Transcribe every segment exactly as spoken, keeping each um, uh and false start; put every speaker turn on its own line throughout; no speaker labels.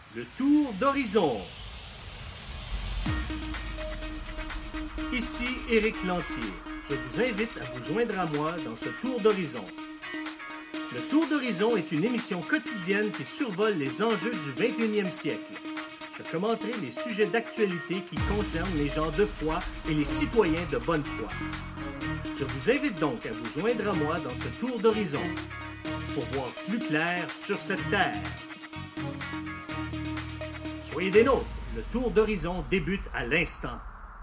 Le tour d'horizon. Ici Éric Lantier. Je vous invite à vous joindre à moi dans ce tour d'horizon. Le tour d'horizon est une émission quotidienne qui survole les enjeux du vingt et unième siècle. Je commenterai les sujets d'actualité qui concernent les gens de foi et les citoyens de bonne foi. Je vous invite donc à vous joindre à moi dans ce tour d'horizon pour voir plus clair sur cette terre. Soyez des nôtres, le tour d'horizon débute à l'instant.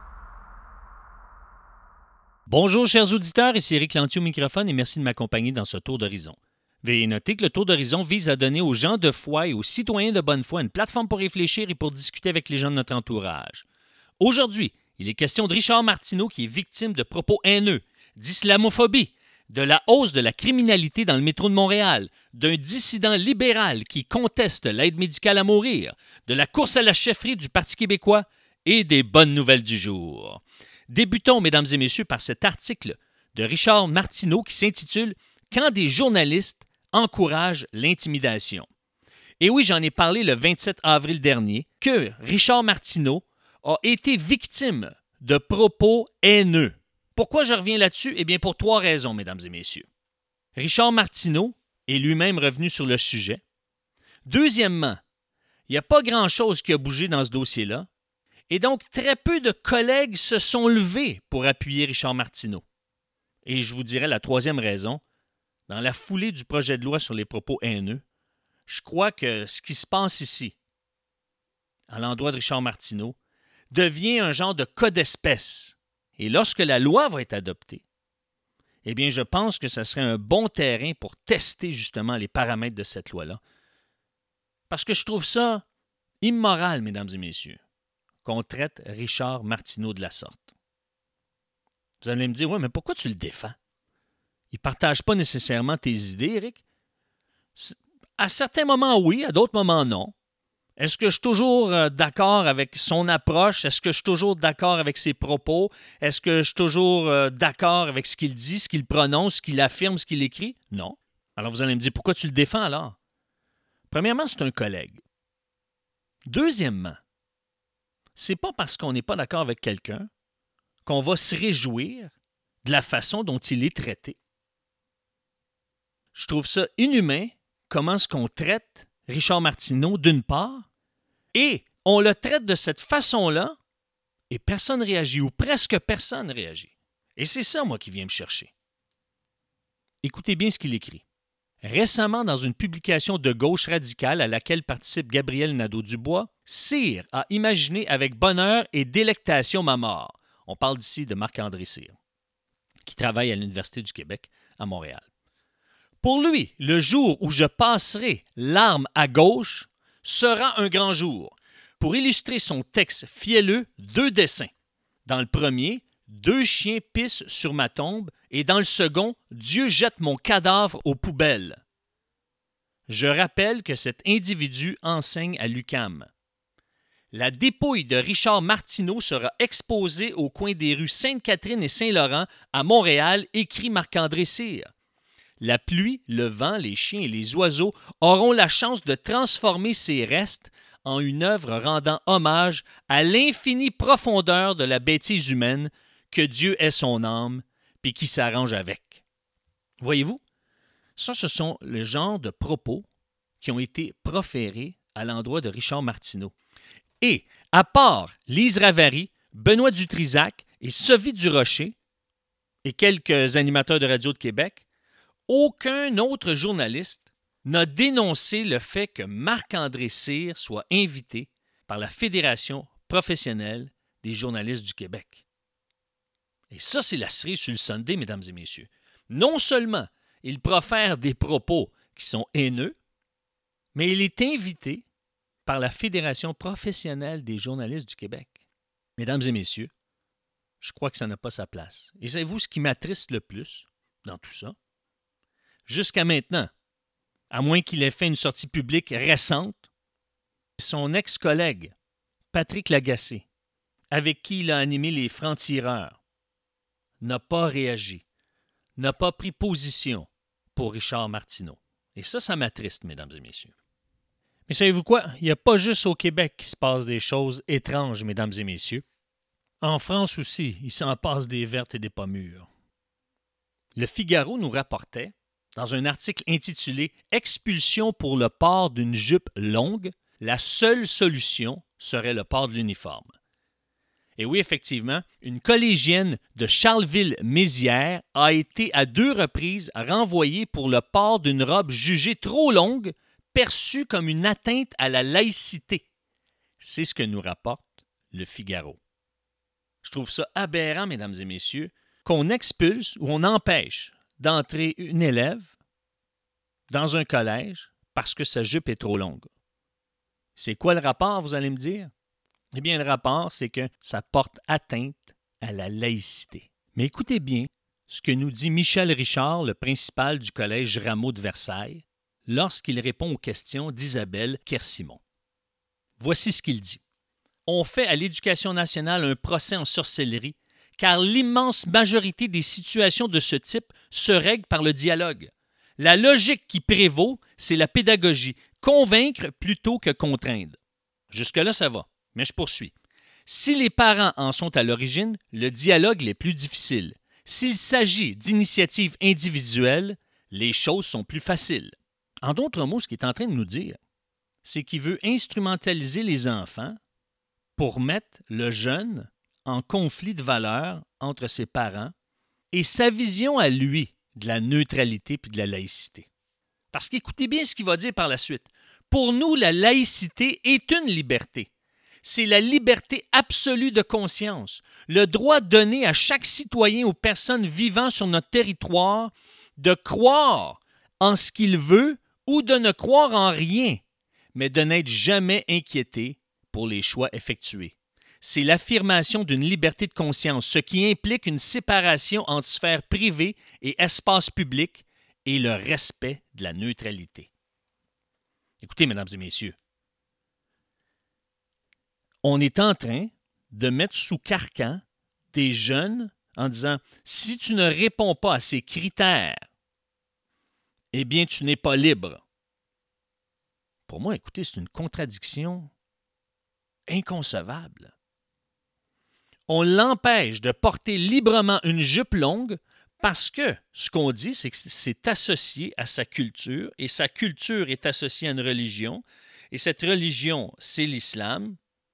Bonjour chers auditeurs, ici Éric Lantier au microphone et merci de m'accompagner dans ce tour d'horizon. Veuillez noter que le tour d'horizon vise à donner aux gens de foi et aux citoyens de bonne foi une plateforme pour réfléchir et pour discuter avec les gens de notre entourage. Aujourd'hui, il est question de Richard Martineau qui est victime de propos haineux, d'islamophobie, de la hausse de la criminalité dans le métro de Montréal, d'un dissident libéral qui conteste l'aide médicale à mourir, de la course à la chefferie du Parti québécois et des bonnes nouvelles du jour. Débutons, mesdames et messieurs, par cet article de Richard Martineau qui s'intitule « Quand des journalistes encouragent l'intimidation ». Et oui, j'en ai parlé le vingt-sept avril dernier, que Richard Martineau a été victime de propos haineux. Pourquoi je reviens là-dessus? Eh bien, pour trois raisons, mesdames et messieurs. Richard Martineau est lui-même revenu sur le sujet. Deuxièmement, il n'y a pas grand-chose qui a bougé dans ce dossier-là. Et donc, très peu de collègues se sont levés pour appuyer Richard Martineau. Et je vous dirais la troisième raison, dans la foulée du projet de loi sur les propos haineux, je crois que ce qui se passe ici, à l'endroit de Richard Martineau, devient un genre de cas d'espèce. Et lorsque la loi va être adoptée, eh bien, je pense que ce serait un bon terrain pour tester justement les paramètres de cette loi-là. Parce que je trouve ça immoral, mesdames et messieurs, qu'on traite Richard Martineau de la sorte. Vous allez me dire, ouais, mais pourquoi tu le défends? Il ne partage pas nécessairement tes idées, Éric. À certains moments, oui, à d'autres moments, non. Est-ce que je suis toujours euh, d'accord avec son approche? Est-ce que je suis toujours d'accord avec ses propos? Est-ce que je suis toujours euh, d'accord avec ce qu'il dit, ce qu'il prononce, ce qu'il affirme, ce qu'il écrit? Non. Alors vous allez me dire, pourquoi tu le défends alors? Premièrement, c'est un collègue. Deuxièmement, c'est pas parce qu'on n'est pas d'accord avec quelqu'un qu'on va se réjouir de la façon dont il est traité. Je trouve ça inhumain comment est-ce qu'on traite Richard Martineau d'une part, et on le traite de cette façon-là, et personne ne réagit, ou presque personne ne réagit. Et c'est ça, moi, qui vient me chercher. Écoutez bien ce qu'il écrit. Récemment, dans une publication de gauche radicale à laquelle participe Gabriel Nadeau-Dubois, Cyr a imaginé avec bonheur et délectation ma mort. On parle d'ici de Marc-André Cyr, qui travaille à l'Université du Québec à Montréal. Pour lui, le jour où je passerai l'arme à gauche sera un grand jour. Pour illustrer son texte fielleux, deux dessins. Dans le premier, deux chiens pissent sur ma tombe et dans le second, Dieu jette mon cadavre aux poubelles. Je rappelle que cet individu enseigne à l'U Q A M. La dépouille de Richard Martineau sera exposée au coin des rues Sainte-Catherine et Saint-Laurent à Montréal, écrit Marc-André Cyr. La pluie, le vent, les chiens et les oiseaux auront la chance de transformer ces restes en une œuvre rendant hommage à l'infinie profondeur de la bêtise humaine, que Dieu est son âme, puis qui s'arrange avec. Voyez-vous, ça, ce sont le genre de propos qui ont été proférés à l'endroit de Richard Martineau. Et, à part Lise Ravary, Benoît Dutrisac et Sophie Durocher, et quelques animateurs de radio de Québec, aucun autre journaliste n'a dénoncé le fait que Marc-André Cyr soit invité par la Fédération professionnelle des journalistes du Québec. Et ça, c'est la cerise sur le Sunday, mesdames et messieurs. Non seulement il profère des propos qui sont haineux, mais il est invité par la Fédération professionnelle des journalistes du Québec. Mesdames et messieurs, je crois que ça n'a pas sa place. Et savez-vous ce qui m'attriste le plus dans tout ça? Jusqu'à maintenant, à moins qu'il ait fait une sortie publique récente, son ex-collègue, Patrick Lagacé, avec qui il a animé les francs-tireurs, n'a pas réagi, n'a pas pris position pour Richard Martineau. Et ça, ça m'attriste, mesdames et messieurs. Mais savez-vous quoi? Il n'y a pas juste au Québec qu'il se passe des choses étranges, mesdames et messieurs. En France aussi, il s'en passe des vertes et des pas mûres. Le Figaro nous rapportait, dans un article intitulé « Expulsion pour le port d'une jupe longue, la seule solution serait le port de l'uniforme ». Et oui, effectivement, une collégienne de Charleville-Mézières a été à deux reprises renvoyée pour le port d'une robe jugée trop longue, perçue comme une atteinte à la laïcité. C'est ce que nous rapporte le Figaro. Je trouve ça aberrant, mesdames et messieurs, qu'on expulse ou on empêche d'entrer une élève dans un collège parce que sa jupe est trop longue. C'est quoi le rapport, vous allez me dire? Eh bien, le rapport, c'est que ça porte atteinte à la laïcité. Mais écoutez bien ce que nous dit Michel Richard, le principal du collège Rameau de Versailles, lorsqu'il répond aux questions d'Isabelle Kersimon. Voici ce qu'il dit. « On fait à l'Éducation nationale un procès en sorcellerie, car l'immense majorité des situations de ce type se règlent par le dialogue. La logique qui prévaut, c'est la pédagogie, convaincre plutôt que contraindre. » Jusque-là, ça va, mais je poursuis. « Si les parents en sont à l'origine, le dialogue est plus difficile. S'il s'agit d'initiatives individuelles, les choses sont plus faciles. » En d'autres mots, ce qu'il est en train de nous dire, c'est qu'il veut instrumentaliser les enfants pour mettre le jeune en conflit de valeurs entre ses parents et sa vision à lui de la neutralité puis de la laïcité. Parce qu'écoutez bien ce qu'il va dire par la suite. Pour nous, la laïcité est une liberté. C'est la liberté absolue de conscience, le droit donné à chaque citoyen ou personne vivant sur notre territoire de croire en ce qu'il veut ou de ne croire en rien, mais de n'être jamais inquiété pour les choix effectués. C'est l'affirmation d'une liberté de conscience, ce qui implique une séparation entre sphère privée et espace public et le respect de la neutralité. Écoutez, mesdames et messieurs, on est en train de mettre sous carcan des jeunes en disant « Si tu ne réponds pas à ces critères, eh bien, tu n'es pas libre. » Pour moi, écoutez, c'est une contradiction inconcevable. On l'empêche de porter librement une jupe longue parce que ce qu'on dit, c'est que c'est associé à sa culture et sa culture est associée à une religion et cette religion, c'est l'islam.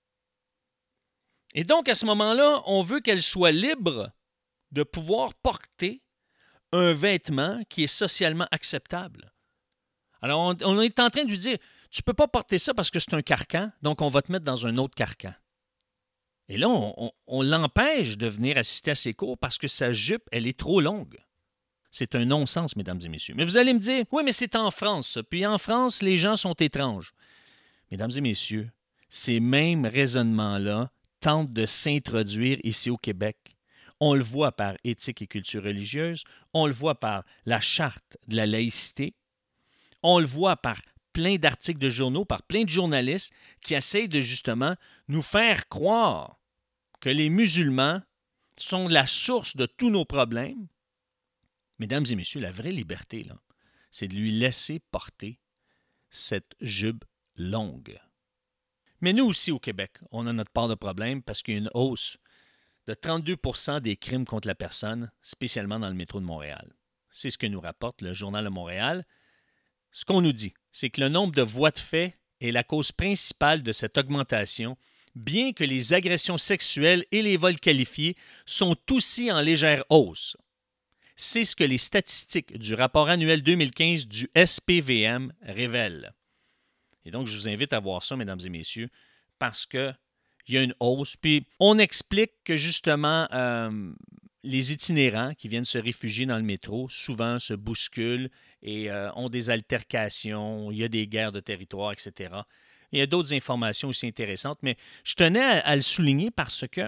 Et donc, à ce moment-là, on veut qu'elle soit libre de pouvoir porter un vêtement qui est socialement acceptable. Alors, on, on est en train de lui dire, tu ne peux pas porter ça parce que c'est un carcan, donc on va te mettre dans un autre carcan. Et là, on, on, on l'empêche de venir assister à ses cours parce que sa jupe, elle est trop longue. C'est un non-sens, mesdames et messieurs. Mais vous allez me dire, oui, mais c'est en France, ça. Puis en France, les gens sont étranges. Mesdames et messieurs, ces mêmes raisonnements-là tentent de s'introduire ici au Québec. On le voit par éthique et culture religieuse, on le voit par la charte de la laïcité, on le voit par plein d'articles de journaux, par plein de journalistes qui essayent de justement nous faire croire que les musulmans sont la source de tous nos problèmes. Mesdames et messieurs, la vraie liberté, là, c'est de lui laisser porter cette jupe longue. Mais nous aussi au Québec, on a notre part de problème parce qu'il y a une hausse de trente-deux pour cent des crimes contre la personne, spécialement dans le métro de Montréal. C'est ce que nous rapporte le Journal de Montréal. Ce qu'on nous dit, c'est que le nombre de voies de fait est la cause principale de cette augmentation, bien que les agressions sexuelles et les vols qualifiés sont aussi en légère hausse. C'est ce que les statistiques du rapport annuel deux mille quinze du S P V M révèlent. Et donc, je vous invite à voir ça, mesdames et messieurs, parce qu'il y a une hausse. Puis, on explique que, justement, euh, les itinérants qui viennent se réfugier dans le métro, souvent se bousculent et euh, ont des altercations, il y a des guerres de territoire, et cetera. Il y a d'autres informations aussi intéressantes, mais je tenais à, à le souligner parce que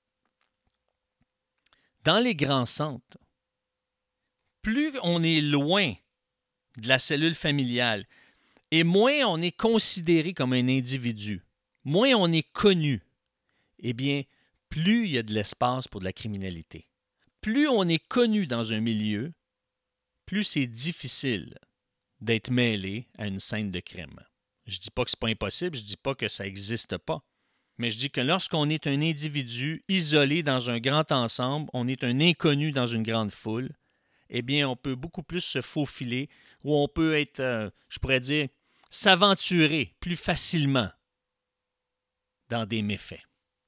dans les grands centres, plus on est loin de la cellule familiale, et moins on est considéré comme un individu, moins on est connu, eh bien, plus il y a de l'espace pour de la criminalité. Plus on est connu dans un milieu, plus c'est difficile d'être mêlé à une scène de crime. Je ne dis pas que ce n'est pas impossible, je ne dis pas que ça n'existe pas. Mais je dis que lorsqu'on est un individu isolé dans un grand ensemble, on est un inconnu dans une grande foule, eh bien, on peut beaucoup plus se faufiler ou on peut être, euh, je pourrais dire, s'aventurer plus facilement dans des méfaits.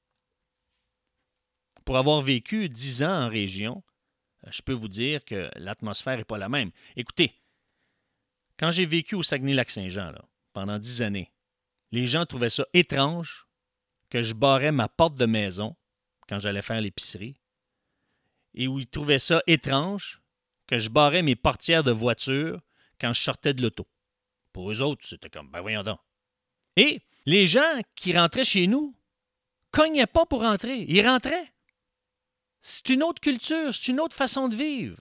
Pour avoir vécu dix ans en région, je peux vous dire que l'atmosphère n'est pas la même. Écoutez, quand j'ai vécu au Saguenay-Lac-Saint-Jean, là, pendant dix années, les gens trouvaient ça étrange que je barrais ma porte de maison quand j'allais faire l'épicerie et où ils trouvaient ça étrange que je barrais mes portières de voiture quand je sortais de l'auto. Pour eux autres, c'était comme, ben voyons donc. Et les gens qui rentraient chez nous cognaient pas pour rentrer, ils rentraient. C'est une autre culture, c'est une autre façon de vivre.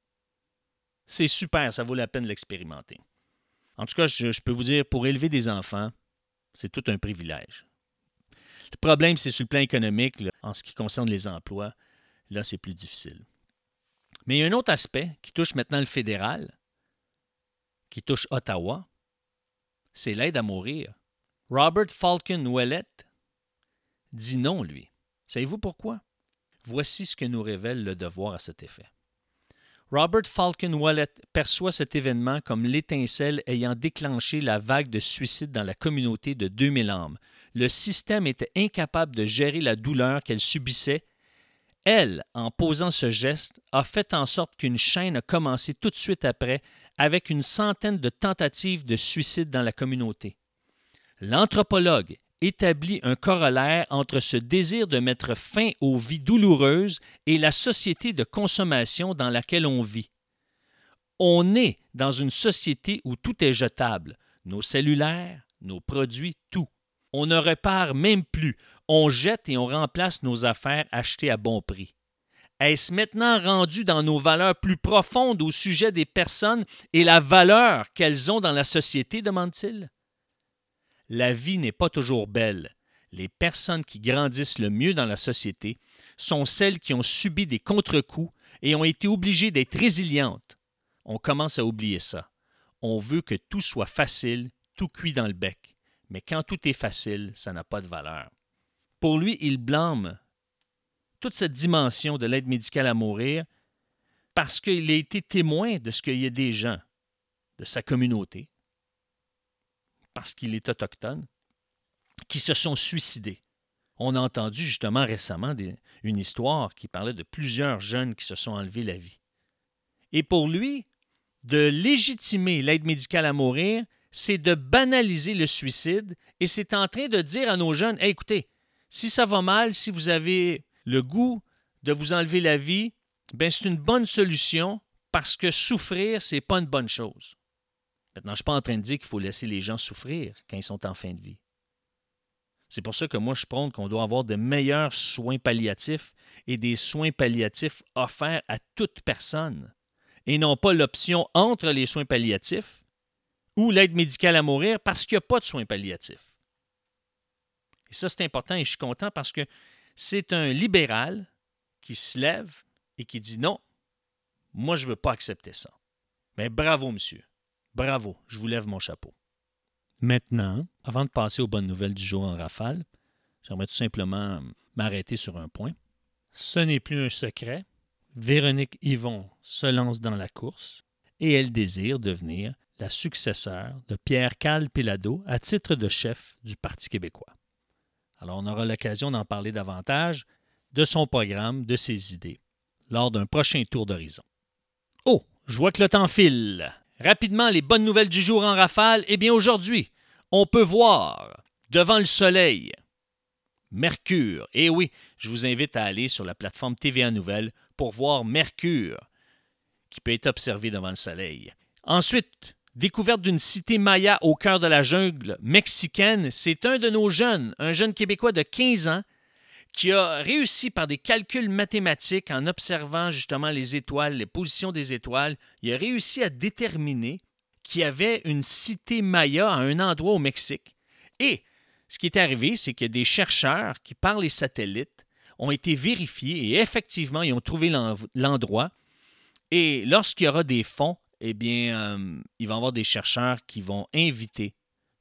C'est super, ça vaut la peine de l'expérimenter. En tout cas, je, je peux vous dire, pour élever des enfants, c'est tout un privilège. Le problème, c'est sur le plan économique, là, en ce qui concerne les emplois, là, c'est plus difficile. Mais il y a un autre aspect qui touche maintenant le fédéral, qui touche Ottawa, c'est l'aide à mourir. Robert Falcon Ouellette dit non, lui. Savez-vous pourquoi? Voici ce que nous révèle le devoir à cet effet. Robert Falcon Ouellette perçoit cet événement comme l'étincelle ayant déclenché la vague de suicides dans la communauté de deux mille âmes. Le système était incapable de gérer la douleur qu'elle subissait. Elle, en posant ce geste, a fait en sorte qu'une chaîne a commencé tout de suite après, avec une centaine de tentatives de suicide dans la communauté. L'anthropologue établit un corollaire entre ce désir de mettre fin aux vies douloureuses et la société de consommation dans laquelle on vit. On est dans une société où tout est jetable, nos cellulaires, nos produits, tout. On ne répare même plus, on jette et on remplace nos affaires achetées à bon prix. Est-ce maintenant rendu dans nos valeurs plus profondes au sujet des personnes et la valeur qu'elles ont dans la société, demande-t-il? La vie n'est pas toujours belle. Les personnes qui grandissent le mieux dans la société sont celles qui ont subi des contre-coups et ont été obligées d'être résilientes. On commence à oublier ça. On veut que tout soit facile, tout cuit dans le bec. Mais quand tout est facile, ça n'a pas de valeur. Pour lui, il blâme toute cette dimension de l'aide médicale à mourir parce qu'il a été témoin de ce qu'il y a des gens de sa communauté, parce qu'il est autochtone, qui se sont suicidés. On a entendu justement récemment des, une histoire qui parlait de plusieurs jeunes qui se sont enlevés la vie. Et pour lui, de légitimer l'aide médicale à mourir, c'est de banaliser le suicide et c'est en train de dire à nos jeunes, hey, écoutez, si ça va mal, si vous avez le goût de vous enlever la vie, ben c'est une bonne solution parce que souffrir, c'est pas une bonne chose. Maintenant, je ne suis pas en train de dire qu'il faut laisser les gens souffrir quand ils sont en fin de vie. C'est pour ça que moi, je prône qu'on doit avoir de meilleurs soins palliatifs et des soins palliatifs offerts à toute personne et non pas l'option entre les soins palliatifs ou l'aide médicale à mourir parce qu'il n'y a pas de soins palliatifs. Et ça, c'est important et je suis content parce que c'est un libéral qui se lève et qui dit non, moi, je ne veux pas accepter ça. Mais bravo, monsieur. Bravo, je vous lève mon chapeau. Maintenant, avant de passer aux bonnes nouvelles du jour en rafale, j'aimerais tout simplement m'arrêter sur un point. Ce n'est plus un secret. Véronique Yvon se lance dans la course et elle désire devenir la successeur de Pierre Cale-Pellado à titre de chef du Parti québécois. Alors, on aura l'occasion d'en parler davantage de son programme, de ses idées, lors d'un prochain tour d'horizon. Oh, je vois que le temps file. Rapidement, les bonnes nouvelles du jour en rafale. Eh bien, aujourd'hui, on peut voir devant le soleil Mercure. Et oui, je vous invite à aller sur la plateforme T V A Nouvelles pour voir Mercure, qui peut être observé devant le soleil. Ensuite, découverte d'une cité maya au cœur de la jungle mexicaine. C'est un de nos jeunes, un jeune Québécois de quinze ans, qui a réussi par des calculs mathématiques en observant justement les étoiles, les positions des étoiles, il a réussi à déterminer qu'il y avait une cité maya à un endroit au Mexique. Et ce qui est arrivé, c'est que des chercheurs qui, par les satellites, ont été vérifiés et effectivement, ils ont trouvé l'endroit. Et lorsqu'il y aura des fonds, eh bien, euh, il va y avoir des chercheurs qui vont inviter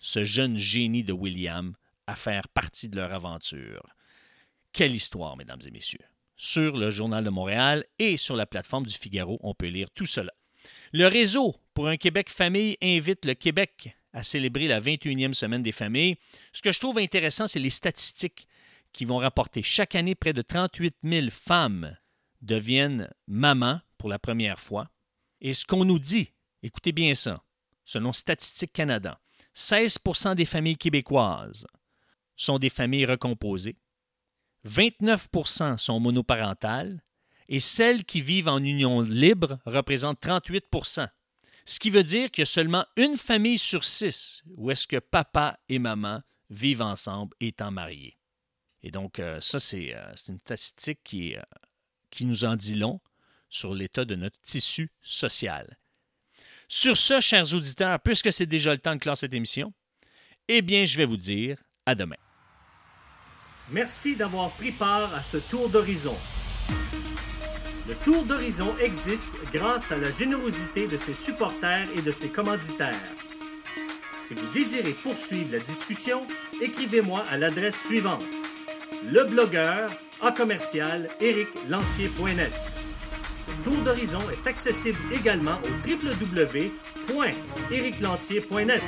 ce jeune génie de William à faire partie de leur aventure. Quelle histoire, mesdames et messieurs. Sur le Journal de Montréal et sur la plateforme du Figaro, on peut lire tout cela. Le réseau pour un Québec famille invite le Québec à célébrer la vingt et unième semaine des familles. Ce que je trouve intéressant, c'est les statistiques qui vont rapporter chaque année près de trente-huit mille femmes deviennent mamans pour la première fois. Et ce qu'on nous dit, écoutez bien ça, selon Statistique Canada, seize pour cent des familles québécoises sont des familles recomposées, vingt-neuf pour cent sont monoparentales et celles qui vivent en union libre représentent trente-huit pour cent. Ce qui veut dire qu'il y a seulement une famille sur six où est-ce que papa et maman vivent ensemble étant mariés. Et donc, euh, ça, c'est, euh, c'est une statistique qui, euh, qui nous en dit long sur l'état de notre tissu social. Sur ce, chers auditeurs, puisque c'est déjà le temps de clore cette émission, eh bien, je vais vous dire à demain.
Merci d'avoir pris part à ce tour d'horizon. Le tour d'horizon existe grâce à la générosité de ses supporters et de ses commanditaires. Si vous désirez poursuivre la discussion, écrivez-moi à l'adresse suivante: leblogueur à commercial éric lantier point net. Le tour d'horizon est accessible également au w w w point éric lantier point net.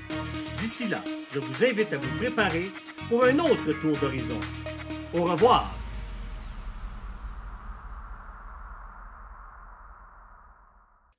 D'ici là, je vous invite à vous préparer pour un autre tour d'horizon. Au revoir!